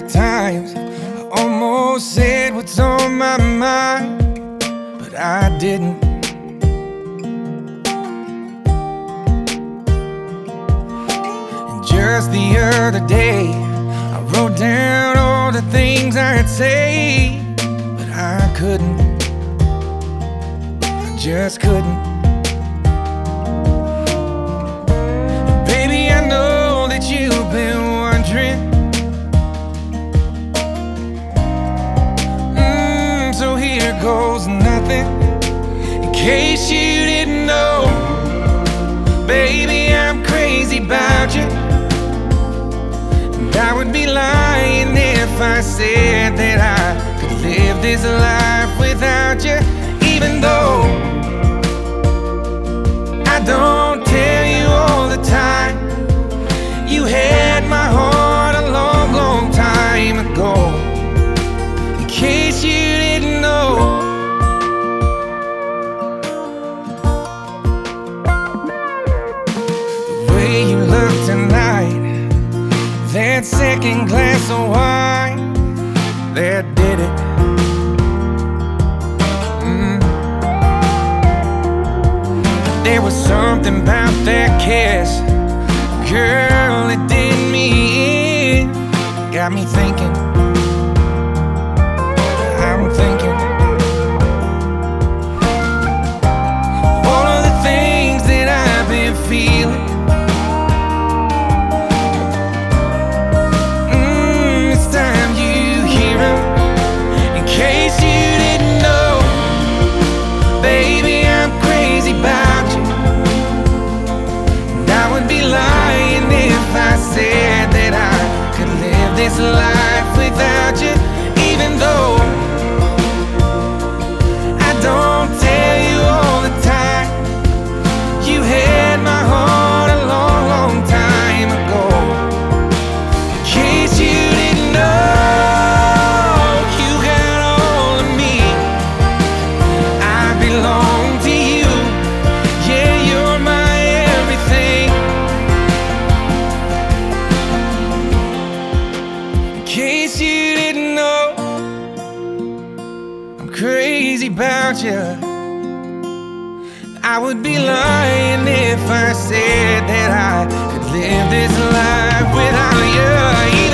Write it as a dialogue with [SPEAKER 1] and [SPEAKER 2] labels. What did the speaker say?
[SPEAKER 1] times I almost said what's on my mind, but I didn't. And just the other day I wrote down all the things I'd say, but I couldn't. I just couldn't. And baby, I know that you've been wondering. So here goes nothing. In case you didn't know, baby, I'm crazy about you. And I would be lying if I said that I could live this life without you. Even though I don't tell you all the time, you had my heart a long, long time ago. In case you didn't know, the way you look tonight, that second glass of wine, that did it. There was something about that kiss, girl, it did me in. Got me thinking, I'm thinking all of the things that I've been feeling. It's time you hear 'em. In case you didn't know, baby, I'm crazy about you. And I would be lying if I said that I could live this life without you. Even though I don't tell you all the time, you had my heart a long, long time ago. In case you didn't know, you got all of me. I belong to you. Yeah, you're my everything. In case you didn't know, I'm crazy about you. I would be lying if I said that I could live this life without you.